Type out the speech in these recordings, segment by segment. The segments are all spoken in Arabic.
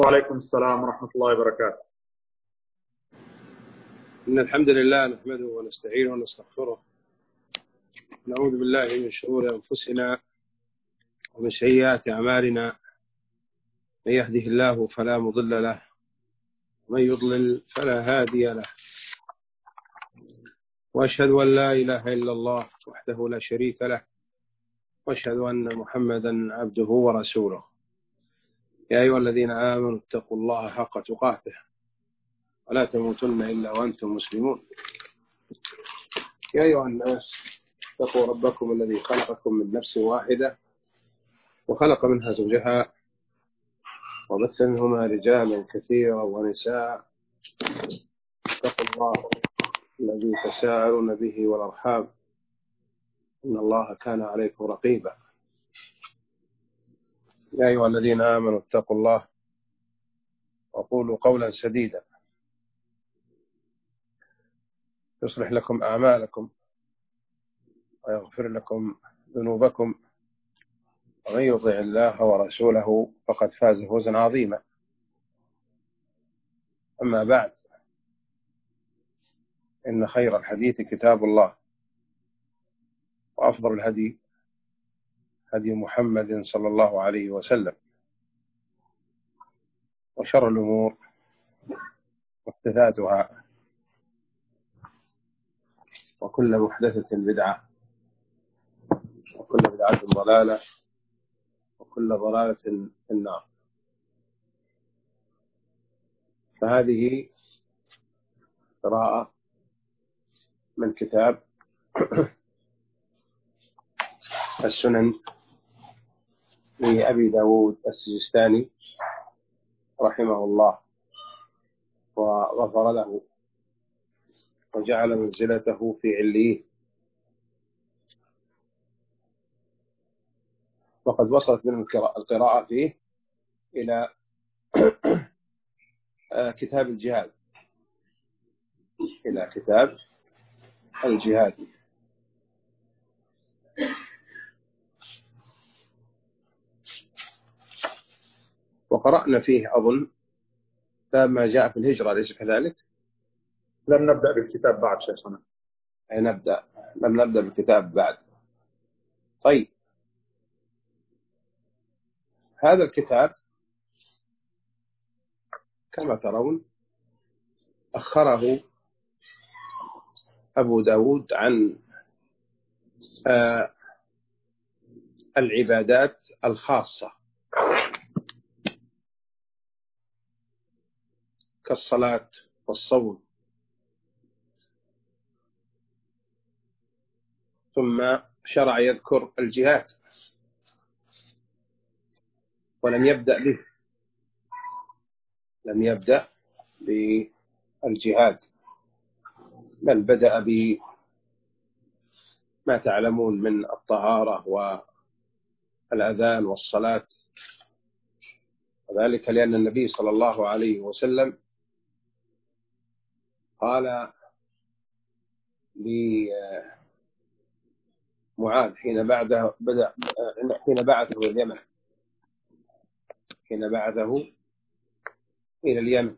وعليكم السلام ورحمة الله وبركاته. إن الحمد لله نحمده ونستعينه ونستغفره، نعوذ بالله من شرور أنفسنا ومن سيئات أعمالنا، من يهده الله فلا مضل له ومن يضلل فلا هادي له، وأشهد أن لا إله إلا الله وحده لا شريك له، وأشهد أن محمدا عبده ورسوله. يا أيها الذين آمنوا اتقوا الله حق تقاته ولا تموتن إلا وأنتم مسلمون. يا أيها الناس اتقوا ربكم الذي خلقكم من نفس واحدة وخلق منها زوجها وبث منهما رجالا كثيرا ونساء. اتقوا الله الذي تساءلون به والأرحام إن الله كان عليكم رقيبا. يا أيها الذين آمنوا اتقوا الله وقولوا قولا سديدا يصلح لكم أعمالكم ويغفر لكم ذنوبكم، ومن يطع الله ورسوله فقد فاز فوزا عظيما. أما بعد، إن خير الحديث كتاب الله، وأفضل الهدي هدي محمد صلى الله عليه وسلم، وشر الأمور محدثاتها، وكل محدثة بدعة، وكل بدعة ضلالة، وكل ضلالة في النار. فهذه قراءة من كتاب السنن لأبي داود السجستاني رحمه الله وغفر له وجعل منزلته في عليين. وقد وصلت من القراءة فيه إلى كتاب الجهاد، إلى كتاب الجهاد. وقرأنا فيه أظن باب ما جاء في الهجرة، أليس كذلك؟ لم نبدأ بالكتاب بعد شيخنا. لم نبدأ بالكتاب بعد. طيب، هذا الكتاب كما ترون أخره أبو داود عن العبادات الخاصة كالصلاة والصوم، ثم شرع يذكر الجهاد ولم يبدأ به، لم يبدأ بالجهاد، بل بدأ بما تعلمون من الطهارة والأذان والصلاة، وذلك لأن النبي صلى الله عليه وسلم قال لمعاذ حين بعثه اليمن، حين بعثه إلى اليمن: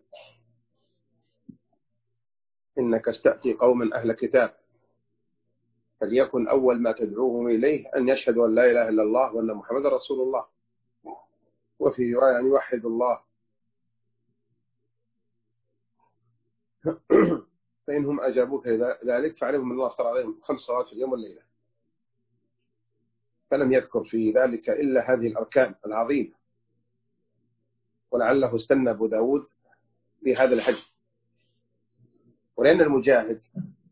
إنك استأتي قوما أهل كتاب، فليكن أول ما تدعوهم إليه أن يشهدوا أن لا إله إلا الله وأن محمد رسول الله، وفي رواية أن يوحدوا الله، فإنهم أجابوك ذلك فعليهم الله افترض عليهم 5 صلوات في اليوم والليلة. فلم يذكر في ذلك إلا هذه الأركان العظيمة، ولعله استنى أبو داود بهذا الحج. ولأن المجاهد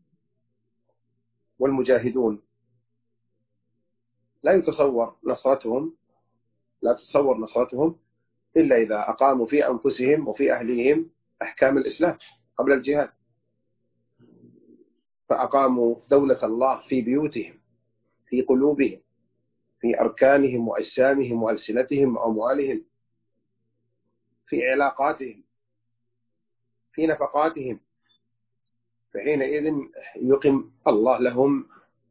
والمجاهدون لا تتصور نصرتهم إلا إذا أقاموا في أنفسهم وفي أهليهم أحكام الإسلام قبل الجهاد، فأقاموا دولة الله في بيوتهم، في قلوبهم، في أركانهم وأجسامهم وألسنتهم وأموالهم، في علاقاتهم، في نفقاتهم، فحينئذ يقم الله لهم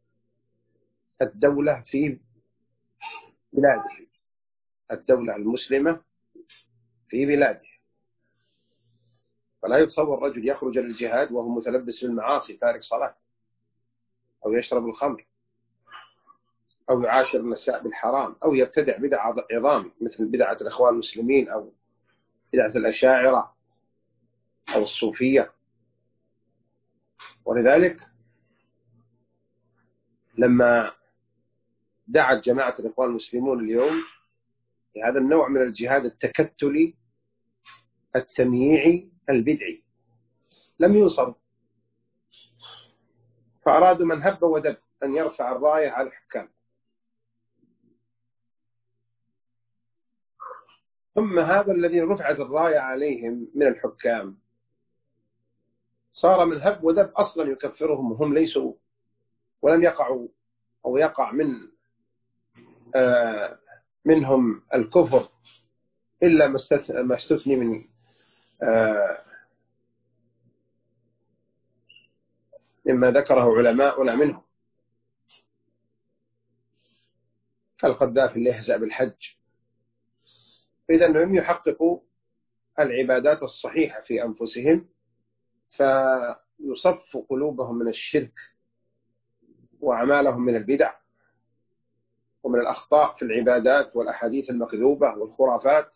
الدولة في بلادهم، الدولة المسلمة في بلادهم. فلا يتصور رجل يخرج للجهاد وهو متلبس بالمعاصي تارك صلاة، أو يشرب الخمر، أو يعاشر النساء بالحرام، أو يبتدع بدع عظام مثل بدعة الإخوان المسلمين، أو بدعة الأشاعرة، أو الصوفية. ولذلك لما دعت جماعة الإخوان المسلمون اليوم لهذا النوع من الجهاد التكتلي التمييعي البدعي لم يوصلوا، فأرادوا من هب ودب أن يرفع الراية على الحكام. ثم هذا الذي رفعت الراية عليهم من الحكام صار من هب ودب أصلا يكفرهم، وهم ليسوا ولم يقعوا أو يقع منهم الكفر إلا ما استثني من مما ذكره علماؤنا منهم، كالقذافي اللي يهزأ بالحج. إذا لم يحققوا العبادات الصحيحة في أنفسهم، فيصف قلوبهم من الشرك وأعمالهم من البدع ومن الأخطاء في العبادات والأحاديث المكذوبة والخرافات.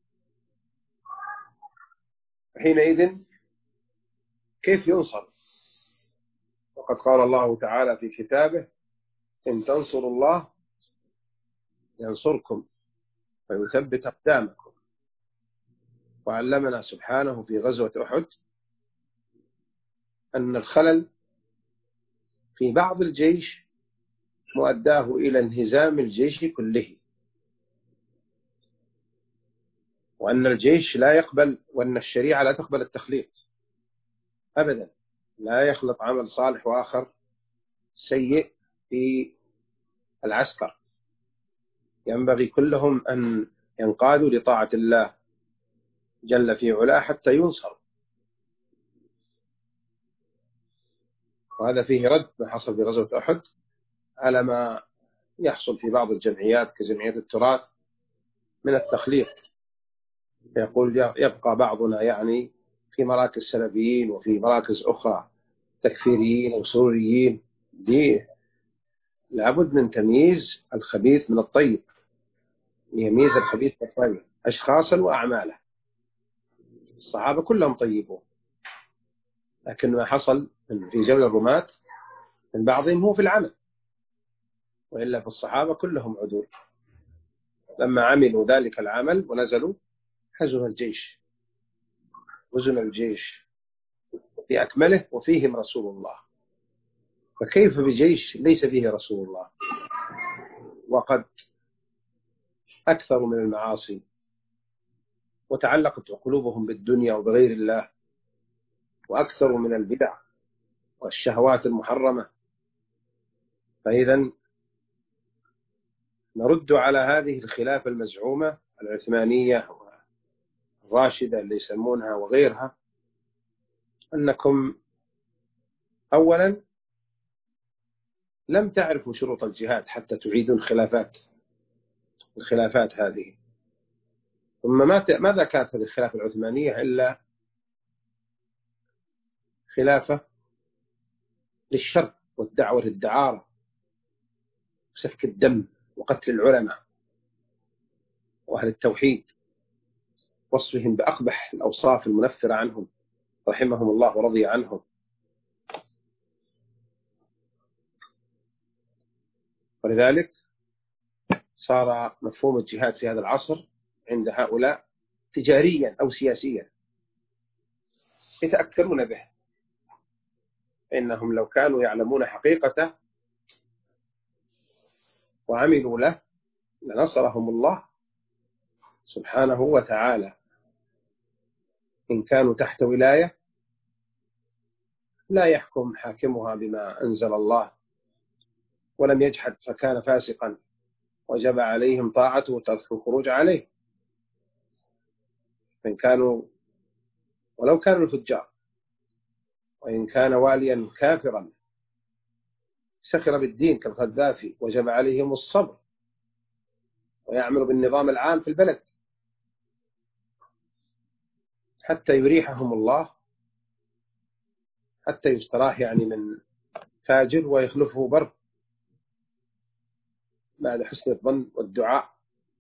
حينئذ كيف ينصر؟ وقد قال الله تعالى في كتابه: إن تنصروا الله ينصركم ويثبت أقدامكم. وعلمنا سبحانه في غزوة أحد أن الخلل في بعض الجيش مؤداه إلى انهزام الجيش كله، وأن الجيش لا يقبل، وأن الشريعة لا تقبل التخليط أبدا، لا يخلط عمل صالح وآخر سيء في العسكر. ينبغي كلهم أن ينقادوا لطاعة الله جل في علاه حتى ينصروا. وهذا فيه رد ما حصل في غزوة أحد على ما يحصل في بعض الجمعيات كجمعية التراث من التخليط. يقول يبقى بعضنا يعني في مراكز سلفيين وفي مراكز أخرى تكفيريين أو سروريين. دي لابد من تمييز الخبيث من الطيب، يميز الخبيث من الطيب أشخاصا وأعمالا. الصحابة كلهم طيبون، لكن ما حصل في جبل الرماة من بعضهم هو في العمل، وإلا في الصحابة كلهم عدول. لما عملوا ذلك العمل ونزلوا هزم الجيش، وزن الجيش في أكمله وفيهم رسول الله. فكيف بجيش ليس فيه رسول الله وقد أكثروا من المعاصي وتعلقت قلوبهم بالدنيا وبغير الله، وأكثروا من البدع والشهوات المحرمة؟ فإذا نرد على هذه الخلافة المزعومة العثمانية والراشدة اللي يسمونها وغيرها أنكم أولا لم تعرفوا شروط الجهاد حتى تعيدوا الخلافات هذه. ثم ماذا كانت هذه الخلافة العثمانية إلا خلافة للشر والدعوة للدعارة وسفك الدم وقتل العلماء وأهل التوحيد، وصفهم بأقبح الأوصاف المنفرة عنهم رحمهم الله ورضي عنهم. ولذلك صار مفهوم الجهاد في هذا العصر عند هؤلاء تجاريا أو سياسيا يتأكدون به، إنهم لو كانوا يعلمون حقيقته وعملوا له لنصرهم الله سبحانه وتعالى. إن كانوا تحت ولاية لا يحكم حاكمها بما أنزل الله ولم يجحد فكان فاسقا وجب عليهم طاعته وترك الخروج عليه. إن كانوا ولو كانوا الفجار، وإن كان واليا كافرا سخر بالدين كالقذافي وجب عليهم الصبر ويعمل بالنظام العام في البلد حتى يريحهم الله حتى يستراح يعني من فاجر ويخلفه بر بعد حسن الظن والدعاء.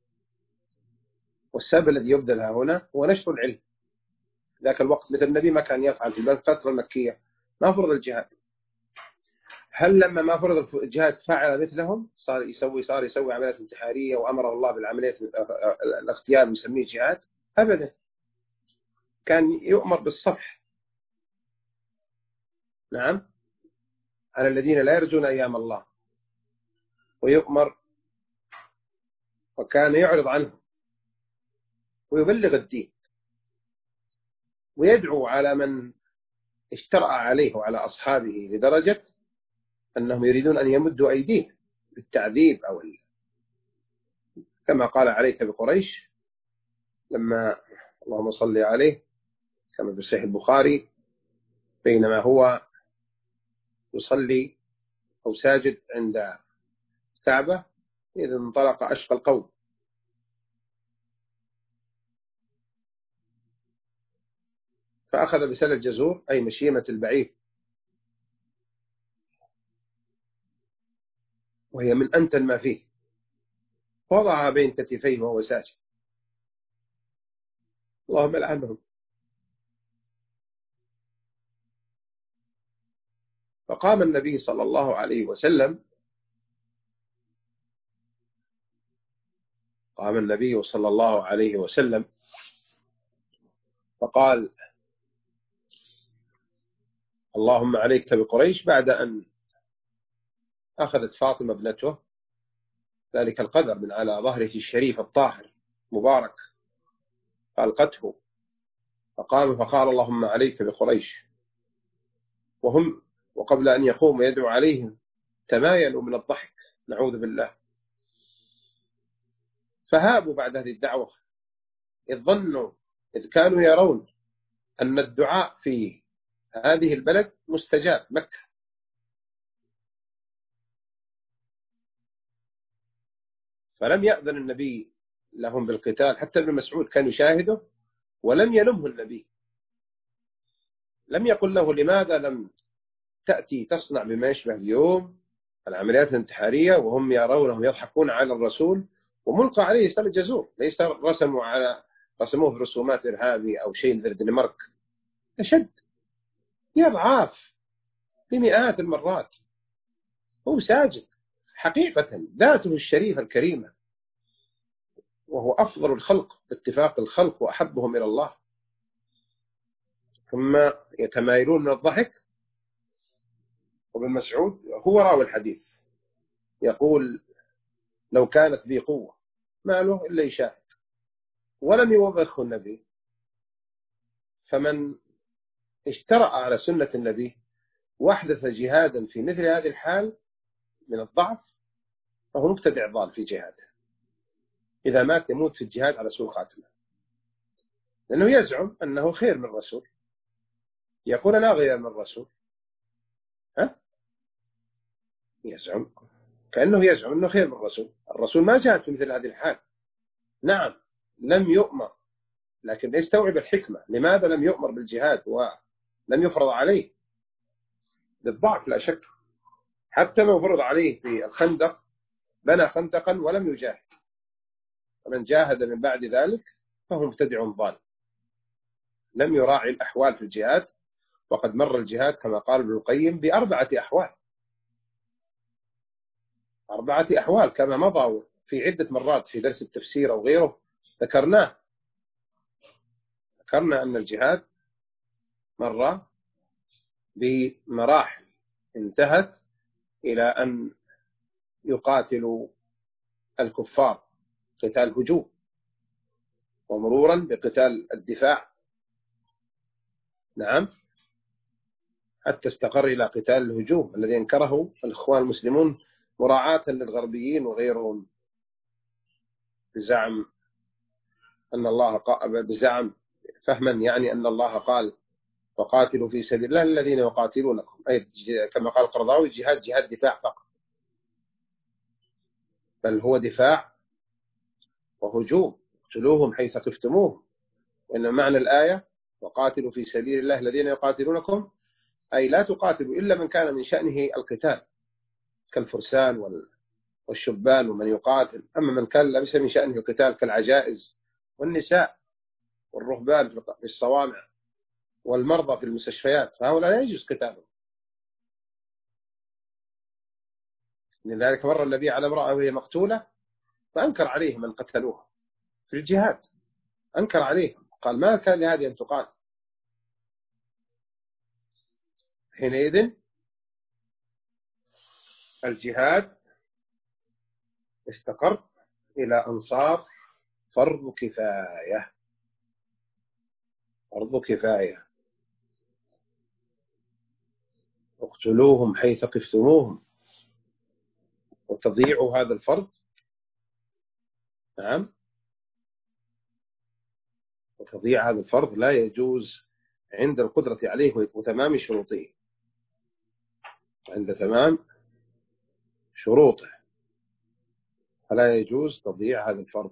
والسبب الذي يبذل هنا هو نشر العلم. ذاك الوقت مثل النبي ما كان يفعل في الفترة المكية، ما فرض الجهاد. هل لما ما فرض الجهاد فعل مثلهم؟ صار يسوي عمليات انتحارية وأمره الله بالعمليات الاغتيال ويسميه جهاد؟ أبدا، كان يؤمر بالصفح. نعم، على الذين لا يرجون أيام الله، ويؤمر وكان يعرض عنه ويبلغ الدين ويدعو على من اشترأ عليه وعلى أصحابه لدرجة أنهم يريدون أن يمدوا أيديهم بالتعذيب أو كما قال عليك بقريش لما اللهم صل عليه كما في صحيح البخاري بينما هو يصلي أو ساجد عند الكعبة إذ انطلق أشقى القوم فأخذ بسل الجزور أي مشيمة البعير وهي من أنتن ما فيه وضعها بين كتفيه وهو ساجد. اللهم لعنهم. فقام النبي صلى الله عليه وسلم فقال اللهم عليك بقريش، بعد أن أخذت فاطمة ابنته ذلك القدر من على ظهره الشريف الطاهر مبارك فألقته، فقام فقال اللهم عليك بقريش، وقبل أن يقوم يدعو عليهم تمايلوا من الضحك نعوذ بالله، فهابوا بعد هذه الدعوة إذ كانوا يرون أن الدعاء في هذه البلد مستجاب مكة. فلم يأذن النبي لهم بالقتال، حتى ابن مسعود كان يشاهده ولم يلمه النبي، لم يقل له لماذا لم تأتي تصنع بما يشبه اليوم العمليات الانتحارية وهم يرونهم يضحكون على الرسول وملقى عليه سل الجزور، ليس رسموه برسومات إرهابي أو شيء مثل الدنمارك، أشد يضعاف بمئات المرات. هو ساجد حقيقة، ذاته الشريفة الكريمة، وهو أفضل الخلق باتفاق الخلق وأحبهم إلى الله، ثم يتمايلون من الضحك. وابن مسعود هو راوي الحديث يقول لو كانت بي قوة ما له إلا يشاهد، ولم يوبخه النبي. فمن اشترأ على سنة النبي وأحدث جهادا في مثل هذه الحال من الضعف فهو مبتدع ضال في جهاده، إذا مات يموت في الجهاد على سوء خاتمة، لأنه يزعم أنه خير من الرسول، يقول أنا غير من الرسول، كأنه يزعم أنه خير من الرسول ما جاءت في مثل هذه الحال. نعم لم يؤمر، لكن يستوعب الحكمة، لماذا لم يؤمر بالجهاد ولم يفرض عليه؟ بالضعف لا شك، حتى لو فرض عليه في الخندق بنى خندقا ولم يجاهد، ومن جاهد من بعد ذلك فهو مبتدع ضال، لم يراعي الأحوال في الجهاد. وقد مر الجهاد كما قال ابن القيم ب4 أحوال، 4 أحوال كما مضى في عدة مرات في درس التفسير أو غيره ذكرنا أن الجهاد مر بمراحل انتهت إلى أن يقاتلوا الكفار قتال هجوم، ومرورا بقتال الدفاع، نعم، حتى استقر إلى قتال الهجوم الذي انكره الإخوان المسلمون مراعاة للغربيين وغيرهم بزعم فهما يعني أن الله قال وقاتلوا في سبيل الله الذين يقاتلونكم، أي كما قال القرضاوي جهاد دفاع فقط، بل هو دفاع وهجوم، اقتلوهم حيث قفتموهم. وإن معنى الآية وقاتلوا في سبيل الله الذين يقاتلونكم أي لا تقاتلوا إلا من كان من شأنه القتال كالفرسان والشبان ومن يقاتل. أما من كان ليس من شأنه القتال كالعجائز والنساء والرهبان في الصوامع والمرضى في المستشفيات فهؤلاء لا يجوز قتالهم. لذلك مر النبي على امرأة وهي مقتولة فأنكر عليهم من قتلوها في الجهاد، أنكر عليهم قال ما كان لهذه أن تقاتل. حينئذ الجهاد استقر إلى أن صار فرض كفاية، فرض كفاية. اقتلوهم حيث قفتموهم، وتضييع هذا الفرض نعم، وتضييع هذا الفرض لا يجوز عند القدرة عليه وتمام شروطه، عند تمام شروطه فلا يجوز تضييع هذا الفرض.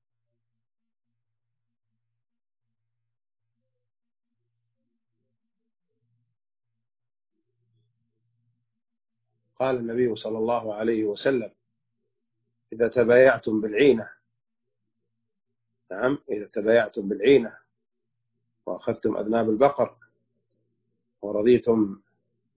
قال النبي صلى الله عليه وسلم إذا تبايعتم بالعينة، نعم إذا تبايعتم بالعينة وأخذتم أذناب البقر ورضيتم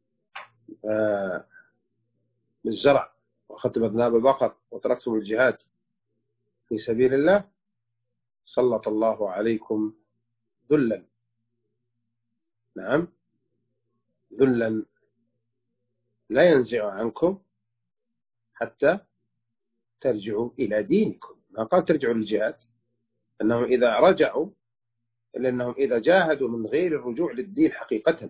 بالزرع وأخذتم أذناب البقر وتركتم الجهاد في سبيل الله سلط الله عليكم ذلا، نعم ذلا لا ينزع عنكم حتى ترجعوا إلى دينكم. ما قال ترجعوا للجهاد، أنهم إذا رجعوا لأنهم إذا جاهدوا من غير الرجوع للدين حقيقة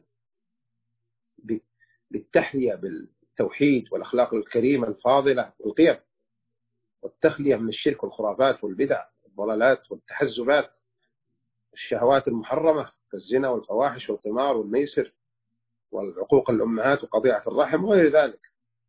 بالتحلية بالتوحيد والأخلاق الكريمة الفاضلة والقيم والتخلية من الشرك والخرافات والبدع والضلالات والتحزبات والشهوات المحرمة كالزنا والفواحش والقمار والميسر والعقوق الأمهات وقطيعة الرحم وغير ذلك،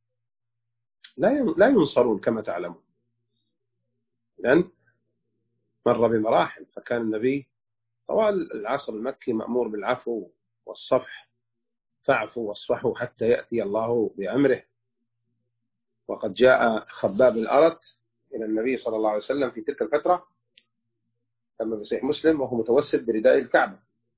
لا ينصرون كما تعلمون، لأن مر بمراحل. فكان النبي طوال العصر المكي مأمور بالعفو والصفح، فاعفوا واصفحوا حتى يأتي الله بأمره. وقد جاء خباب الأرت إلى النبي صلى الله عليه وسلم في تلك الفترة كما في صحيح مسلم وهو متوسد برداء الكعبة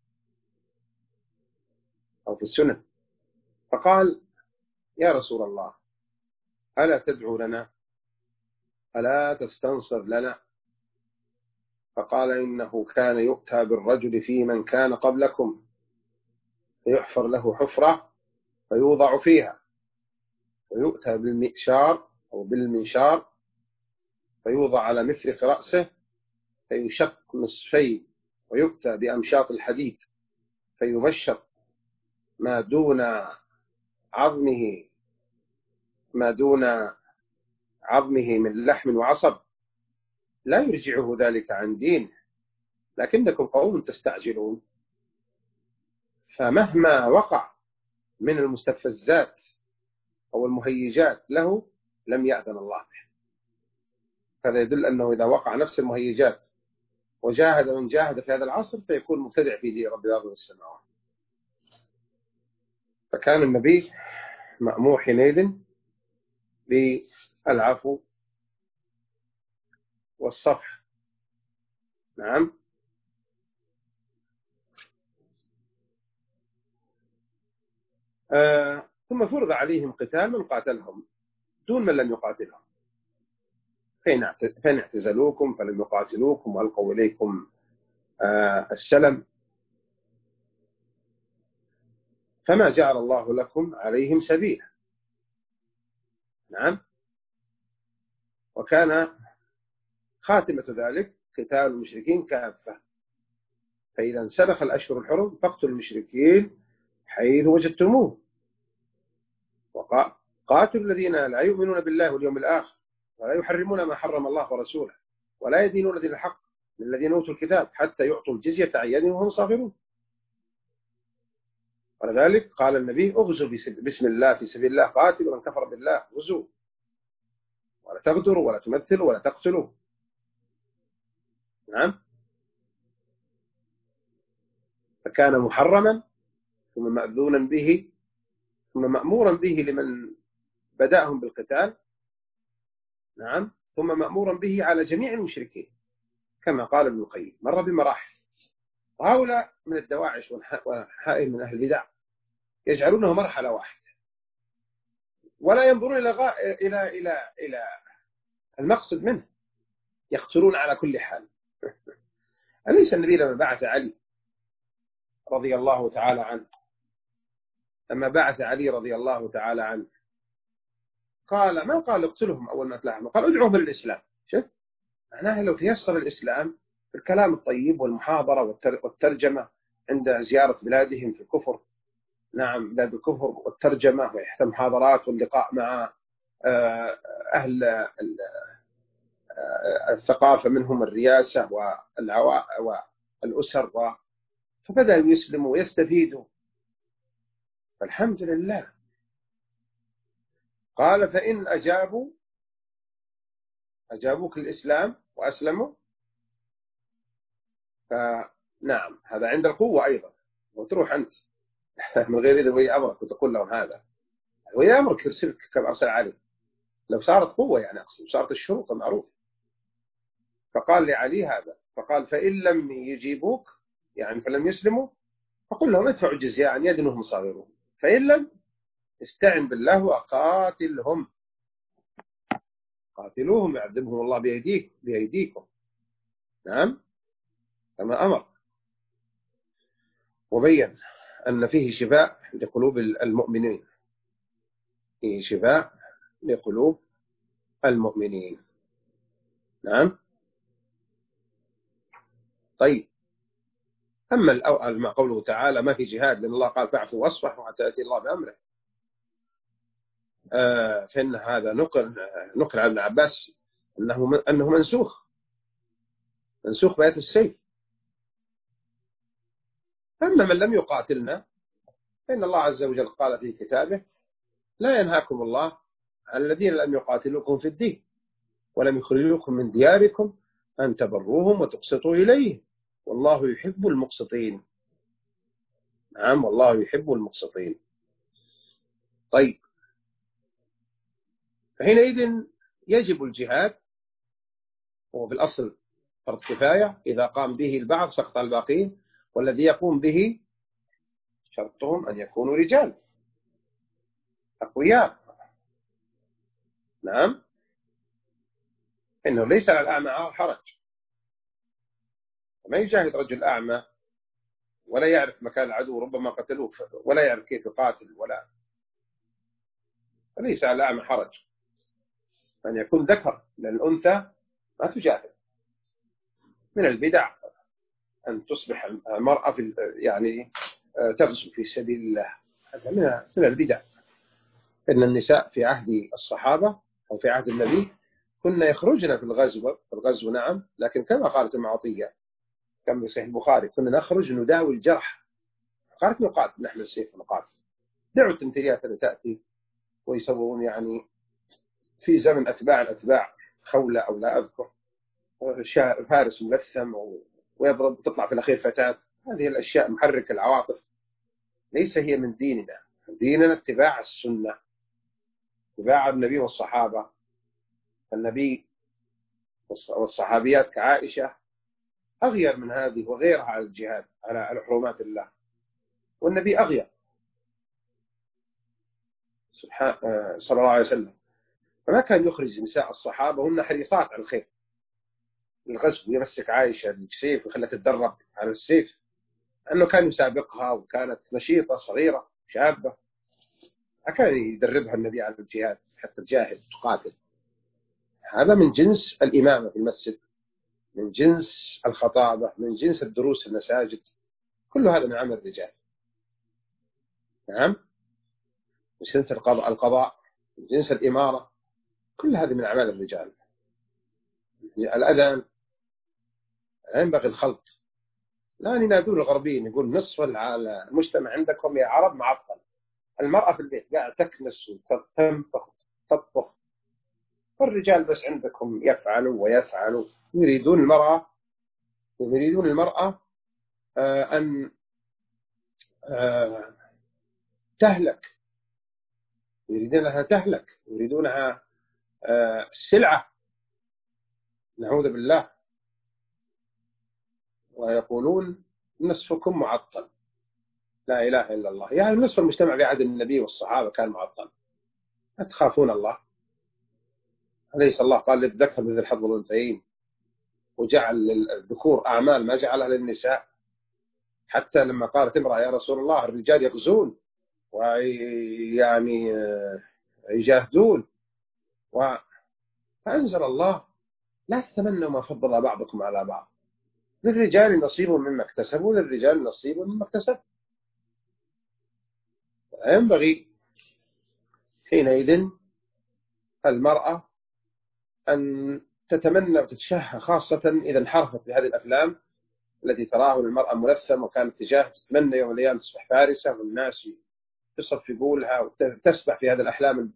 أو في السنن، فقال يا رسول الله ألا تدعو لنا، ألا تستنصر لنا؟ فقال إنه كان يؤتى بالرجل في من كان قبلكم فيحفر له حفرة فيوضع فيها، ويؤتى بالمئشار أو بالمنشار فيوضع على مفرق رأسه فيشق نصفين، ويؤتى بأمشاط الحديد فيمشط ما دون عظمه من لحم وعصب، لا يرجعه ذلك عن دينه، لكنكم قوم تستعجلون. فمهما وقع من المستفزات أو المهيجات له لم يأذن الله به. هذا يدل أنه إذا وقع نفس المهيجات وجاهد من جاهد في هذا العصر فيكون مبتدع في دين رب الأرض والسماوات. فكان النبي مأمور حينئذ بالعفو والصفح، نعم. ثم فرض عليهم قتال من قاتلهم دون من لم يقاتلهم، فإن اعتزلوكم فلم يقاتلوكم وألقوا إليكم السلم فما جعل الله لكم عليهم سبيلا، نعم. وكان خاتمة ذلك قتال المشركين كافة، فإذا انسلخ الأشهر الحرم فاقتلوا المشركين حيث وجدتموه وقاتلوا الذين لا يؤمنون بالله واليوم الآخر ولا يحرمون ما حرم الله ورسوله ولا يدينون دين الحق من الذين أوتوا الكتاب حتى يعطوا الجزية عن يد وهم صاغرون. ولذلك قال النبي اغزوا بسم الله في سبيل الله، قاتلوا من كفر بالله، غزوا ولا تغدروا ولا تمثلوا ولا تقتلوا، نعم. فكان محرما ثم مأذونا به، ثم مأمورا به لمن بدأهم بالقتال، نعم، ثم مأمورا به على جميع المشركين كما قال ابن القيم، مر بمراحل. وهؤلاء من الدواعش والحائل من أهل البدع يجعلونه مرحلة واحدة، ولا ينظرون إلى المقصد منه، يقتلون على كل حال. أليس النبي لما بعث علي رضي الله تعالى عنه، قال ما قال اقتلهم أول ما تلاحظوا، قال ادعوهم للإسلام. شوف معناها لو تيسر الإسلام، الكلام الطيب والمحاضرة والترجمة عند زيارة بلادهم في الكفر، نعم بلاد الكفر، والترجمة وإحدى المحاضرات واللقاء مع أهل الثقافة منهم الرياسة والأسر، فبدأوا يسلموا ويستفيدوا، فالحمد لله. قال فإن أجابوك الإسلام وأسلموا فنعم، هذا عند القوة أيضا، وتروح أنت من غير إذن ولي أمرك وتقول لهم هذا ولي أمرك يرسلك كما أرسل علي، لو صارت قوة يعني أقصد، صارت الشروط معروف. فقال لعلي هذا، فقال فإن لم يجيبوك يعني فلم يسلموا فقل لهم ادفعوا الجزية عن يد وهم صاغرون، فإن لم استعن بالله وقاتلهم، قاتلوهم يعذبهم الله بأيديكم، نعم كما أمر. وبين أن فيه شفاء لقلوب المؤمنين، فيه شفاء لقلوب المؤمنين، نعم. طيب، أما قوله تعالى ما في جهاد، لأن الله قال فاعفوا واصفحوا حتى يأتي الله بأمره، فإن هذا نقل عن ابن عباس أنه منسوخ بآية السيف. أما من لم يقاتلنا فإن الله عز وجل قال في كتابه لا ينهاكم الله عن الذين لم يقاتلوكم في الدين ولم يخرجوكم من دياركم أن تبروهم وتقسطوا إليه والله يحب المقسطين، نعم والله يحب المقسطين. طيب، فحينئذ يجب الجهاد، وهو في الأصل فرض كفاية، إذا قام به البعض سقط الباقين، والذي يقوم به شرطهم أن يكونوا رجال أقوياء، نعم، إنه ليس على الأعمى حرج، ما يجاهد رجل أعمى ولا يعرف مكان العدو، ربما قتلوه ولا يعرف كيف يقاتل، فليس على الأعمى حرج أن يكون ذكر، لأن الأنثى ما تجاهد. من البدع أن تصبح المرأة يعني تغزو في سبيل الله، هذا من البدع. إن النساء في عهد الصحابة أو في عهد النبي كنا يخرجن في الغزو، نعم، لكن كما قالت ام عطية كما في صحيح البخاري كنا نخرج نداوي الجرح، قالت نقاتل، نحمل السيف ونقاتل. دعوا التمثيليات التي تأتي ويصورون يعني في زمن أتباع الأتباع، خولة أو لا أذكر، فارس ملثم ويضرب، تطلع في الأخير فتاة، هذه الأشياء محرك العواطف، ليس هي من ديننا. ديننا اتباع السنة، اتباع النبي والصحابة. النبي والصحابيات كعائشة أغير من هذه وغيرها على الجهاد، على حرمات الله، والنبي أغير صلى الله عليه وسلم، فما كان يخرج نساء الصحابة هن حريصات على الخير الغزو، يمسك عائشة بالسيف وخلت تتدرب على السيف، أنه كان يسابقها وكانت نشيطة صغيرة شابة، كان يدربها النبي على الجهاد حتى تجاهد تقاتل. هذا من جنس الإمامة في المسجد، من جنس الخطابة، من جنس الدروس في المساجد، كل هذا من عمل الرجال، نعم، من جنس القضاء، من جنس الإمارة، كل هذه من أعمال الرجال. الأذان ينبغي الخلط، لا ينادون الغربيين يقول نصف المجتمع عندكم يا عرب معطل، المرأة في البيت قاعدة تكنس وتنفخ تطبخ، والرجال بس عندكم يفعلوا يريدون المرأة أن تهلك، يريدونها تهلك، يريدونها السلعة، نعوذ بالله. ويقولون نصفكم معطل، لا إله إلا الله. يعني نصف المجتمع في عهد النبي والصحابة كان معطل. أتخافون الله؟ أليس الله قال للذكر مثل حظ الأنثيين، وجعل للذكور أعمال ما جعلها للنساء؟ حتى لما قالت امرأة يا رسول الله الرجال يغزون ويعني يجاهدون، فأنزل الله لا تتمنوا ما فضل بعضكم على بعض، للرجال نصيب مما اكتسبوا وللرجال نصيب مما اكتسبوا. ينبغي حينئذ المرأة أن تتمنى وتتشهى، خاصة إذا انحرفت بهذه الأفلام التي تراه للمرأة ملثم وكانت تجاه، تتمنى يوم من الأيام تصبح فارسة والناس يصفقوا لها وتسبح في هذه الأحلام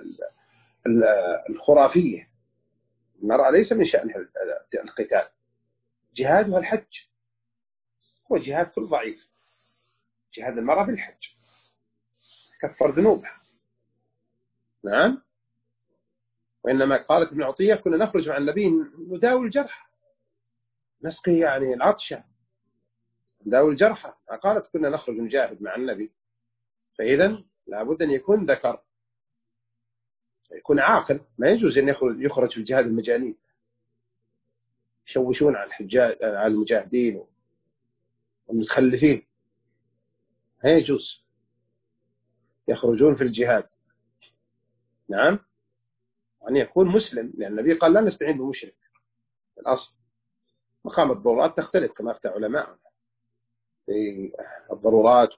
الخرافية. المرأة ليس من شأنها القتال، جهادها الحج، هو جهاد كل ضعيف. جهاد المرأة بالحج كفر ذنوبها. نعم. وإنما قالت ابن عطية كنا نخرج مع النبي نداوي الجرحى، نسقي يعني العطشة، نداوي الجرحى. قالت كنا نخرج نجاهد مع النبي. فإذا لابد أن يكون ذكر، يكون عاقل. ما يجوز أن يخرج في الجهاد المجانين، يشوشون على الحجاج، على المجاهدين والمتخلفين. ما يجوز يخرجون في الجهاد. نعم. وأن يكون مسلم، لأن النبي قال لا نستعين بمشرك. الأصل مقام الضرورات تختلف كما أفتى علماء في الضرورات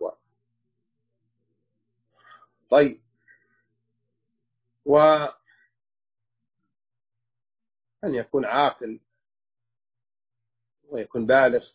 طيب. وأن يكون عاقل ويكون بالغ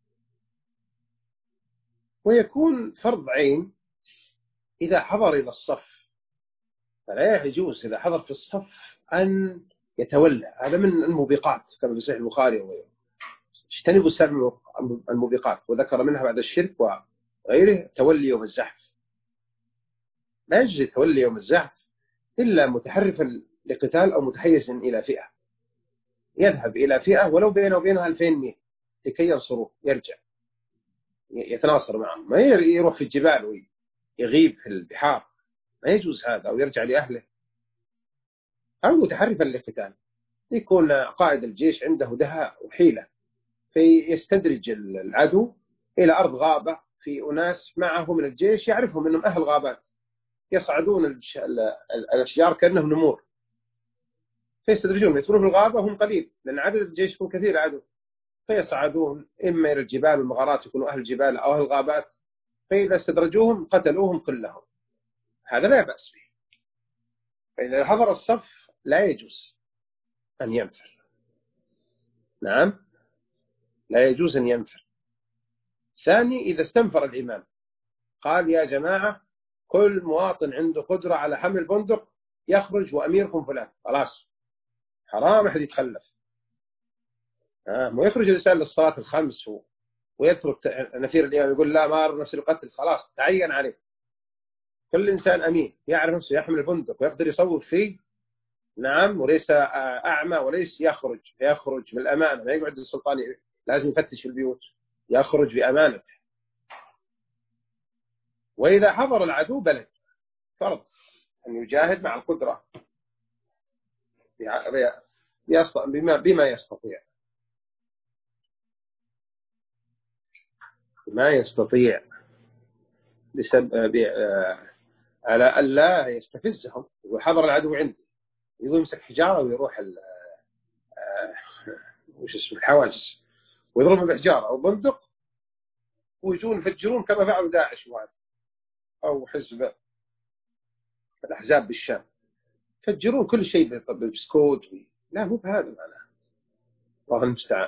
ويكون فرض عين إذا حضر إلى الصف. فلا يجوز إذا حضر في الصف أن يتولى. هذا من الموبقات كما في صحيح البخاري وغيره. اجتنبوا السبع الموبقات، وذكر منها بعد الشرك وغيره تولي يوم الزحف. لا يجوز تولي يوم الزحف إلا متحرفا لقتال أو متحيز إلى فئة، يذهب إلى فئة ولو بينه وبينها 2000 ميل لكي ينصروه، يرجع يتناصر معهم. ما يروح في الجبال ويغيب في البحار، ما يجوز هذا. أو يرجع لأهله. أو متحرفا للقتال، يكون قائد الجيش عنده دهاء وحيلة فيستدرج العدو إلى أرض غابة في أناس معه من الجيش يعرفهم أنهم أهل غابات، يصعدون الأشجار كأنهم نمور، فيستدرجون يدخلون في الغابة وهم قليل لأن عدد الجيش يكون كثير عدو، فيصعدون إما إلى الجبال والمغارات يكونوا أهل الجبال أو أهل الغابات، فإذا استدرجوهم قتلوهم كلهم. هذا لا بأس به. فإذا حضر الصف لا يجوز أن ينفر. نعم، لا يجوز أن ينفر. ثاني، إذا استنفر الإمام قال يا جماعة كل مواطن عنده قدرة على حمل البندق يخرج وأميركم فلان، خلاص حرام أحد يتخلف. ويخرج الإنسان للصلاة الخمس ويترك نفير الإمام يقول لا ما أرى نفس القتل، خلاص تعين عليه. كل إنسان أمين يعرف نفسه يحمل البندق ويقدر يصوب فيه. نعم. وليس أعمى وليس يخرج بالأمانة، ما يقعد السلطان لازم يفتش في البيوت، يخرج بأمانته. وإذا حضر العدو بلد فرض أن يجاهد مع القدرة بما يستطيع، ما يستطيع على ألا يستفزهم. وحضر العدو عندي يقول يمسك حجارة ويروح وش اسمه الحواجز ويضربهم بحجارة أو بندق ويجون يفجرون كما فعلوا داعش أو حزب الأحزاب بالشام، يفجرون كل شيء بالبسكوت. لا، مو بهذا معناه، الله المستعان.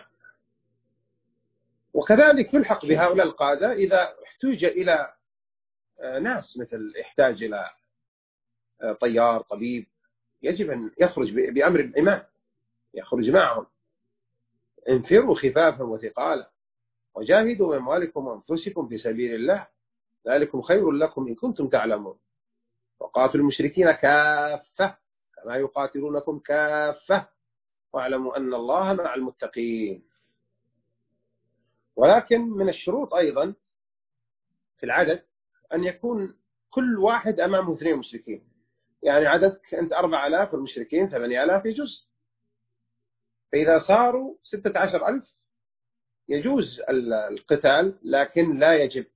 وكذلك يلحق بهؤلاء القادة إذا احتاج إلى ناس، مثل يحتاج إلى طيار طبيب، يجب أن يخرج بأمر الإمام، يخرج معهم. انفروا خفافا وثقالا وجاهدوا بأموالكم وأنفسكم في سبيل الله ذلكم خير لكم إن كنتم تعلمون. وقاتلوا المشركين كافة كما يقاتلونكم كافة واعلموا أن الله مع المتقين. ولكن من الشروط أيضا في العدد أن يكون كل واحد أمامه 2 مشركين. يعني عددك أنت 4000 والمشركين 8000 يجوز. فإذا صاروا 16000 يجوز القتال لكن لا يجب،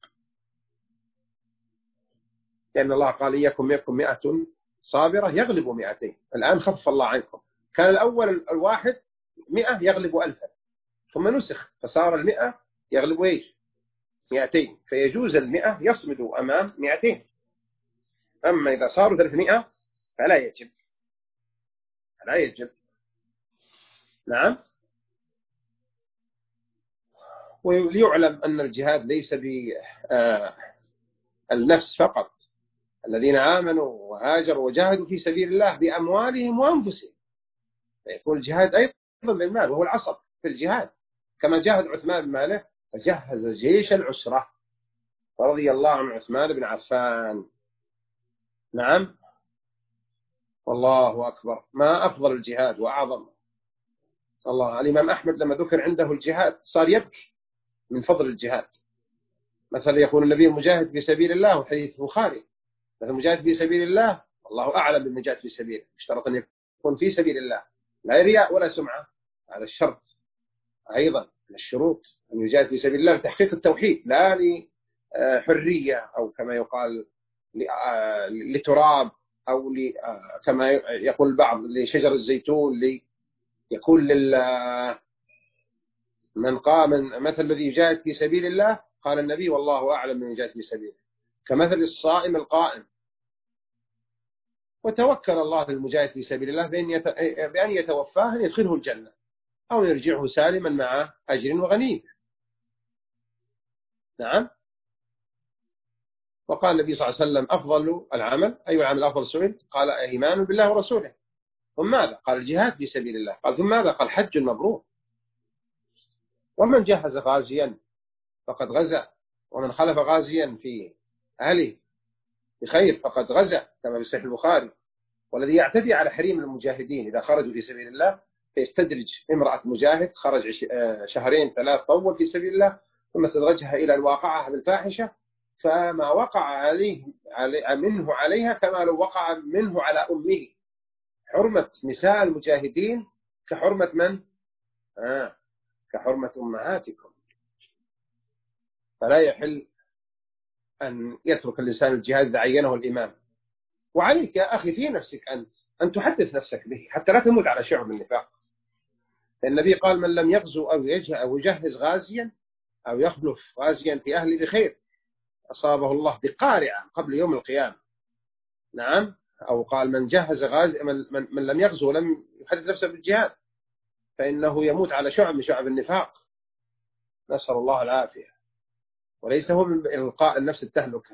لأن الله قال إياكم منكم 100 صابرة يغلبوا 200. الآن خفف الله عنكم. كان الأول الواحد 100 يغلب 1000 ثم نسخ فصار 100 يغلب إيش 200، فيجوز 100 يصمدوا أمام 200. أما إذا صاروا 300 فلا يجب، لا يجب. نعم. وليعلم أن الجهاد ليس بالنفس فقط. الذين آمنوا وهاجروا وجاهدوا في سبيل الله بأموالهم وأنفسهم، فيكون الجهاد أيضا بالمال وهو العصب في الجهاد. كما جاهد عثمان بماله فجهز جيش العسرة رضي الله عن عثمان بن عفان. نعم. والله أكبر. ما أفضل الجهاد وأعظم. الله. الإمام أحمد لما ذكر عنده الجهاد صار يبكي من فضل الجهاد. مثلا يقول النبي مجاهد في سبيل الله، وحديث البخاري مثلا مجاهد في سبيل الله الله أعلم بالمجاهد في سبيله، اشترط أن يكون في سبيل الله لا رياء ولا سمعة. هذا الشرط أيضا من الشروط، أن يجاهد في سبيل الله لتحقيق التوحيد لا لحرية أو كما يقال لتراب أو كما يقول البعض لشجر الزيتون يكون من قام مثل الذي يجاهد في سبيل الله قال النبي والله أعلم من يجاهد في سبيله كمثل الصائم القائم. وتوكل الله للمجاهد في سبيل الله بأن يتوفاه أن يدخله الجنة أو يرجعه سالما مع أجر وغنيمة. نعم. وقال النبي صلى الله عليه وسلم أفضل العمل، أي العمل أفضل سئل قال إيمان بالله ورسوله. ثم ماذا؟ قال الجهاد في سبيل الله. قال ثم ماذا؟ قال حج مبرور. ومن جهز غازيا فقد غزا، ومن خلف غازيا في أهله بخير فقد غزا كما في صحيح البخاري. والذي يعتدي على حريم المجاهدين إذا خرجوا في سبيل الله فيستدرج امرأة مجاهد خرج 2 3 طول في سبيل الله ثم استدرجها إلى الواقعة بالفاحشة، فما وقع عليه منه عليها كما لو وقع منه على أمه. حرمة نساء المجاهدين كحرمة من؟ كحرمة أمهاتكم. فلا يحل أن يترك الإنسان الجهاد إذا عينه الإمام. وعليك يا أخي في نفسك أن تحدث نفسك به حتى لا تموت على شعب النفاق. النبي قال من لم يغزو أو يجهز غازيا أو يخلف غازيا في أهله بخير أصابه الله بقارعة قبل يوم القيامة. نعم. أو قال من جهز غازي من لم يغزو ولم يحدث نفسه بالجهاد فإنه يموت على شعب من شعب النفاق. نسأل الله العافية. وليس هو من إلقاء النفس التهلكة.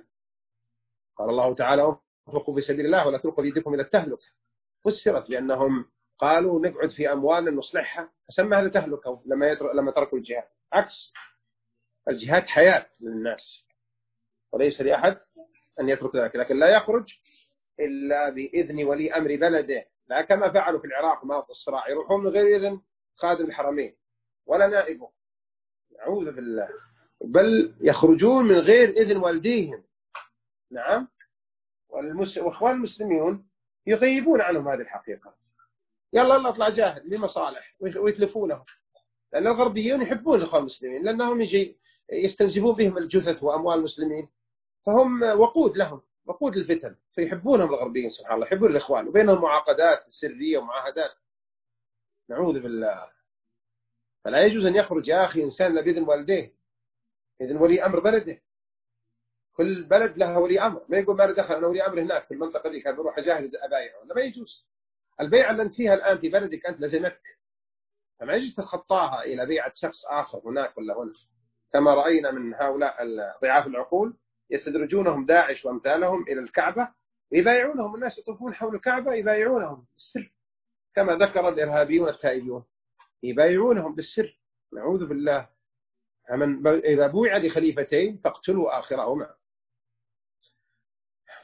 قال الله تعالى انفقوا في سبيل الله ولا تلقوا بيدكم إلى التهلكة. فسرت بأنهم قالوا نقعد في أموالنا نصلحها، فسمى هذا تهلكة لما تركوا الجهاد. عكس الجهاد حياة للناس وليس لأحد أن يترك ذلك، لكن لا يخرج إلا بإذن ولي أمر بلده، لا كما فعلوا في العراق ما الصراع يروحون من غير إذن خادم الحرمين ولا نائبه. نعوذ بالله. بل يخرجون من غير إذن والديهم. نعم. وإخوان المسلمين يغيبون عنهم هذه الحقيقة. يلا اطلع جاهد لمصالح ويتلفونه، لأن الغربيون يحبون الإخوان المسلمين لأنهم يجي يستنزفون بهم الجثث وأموال المسلمين، فهم وقود لهم، وقود الفتن، فيحبونهم الغربيين سبحان الله، يحبون الإخوان، وبينهم معاقدات سرية ومعاهدات. نعوذ بالله. فلا يجوز أن يخرج يا أخي إنسان لا بإذن والديه، إذن ولي أمر بلده. كل بلد لها ولي أمر، ما يقول ما دخل أنا ولي أمر هناك في المنطقة دي كان بروح أجاهد أبايع، ولا ما يجوز. البيعة اللي أنت فيها الآن في بلدك أنت لزمك، فما يجوز تتخطاها إلى بيعة شخص آخر هناك ولا هنا، كما رأينا من هؤلاء ضعاف العقول يستدرجونهم داعش وأمثالهم إلى الكعبة ويبايعونهم، الناس يطوفون حول الكعبة يبايعونهم بالسر، كما ذكر الإرهابيون التائبون يبايعونهم بالسر. نعوذ بالله. إذا بويع لخليفتين فاقتلوا آخرهما.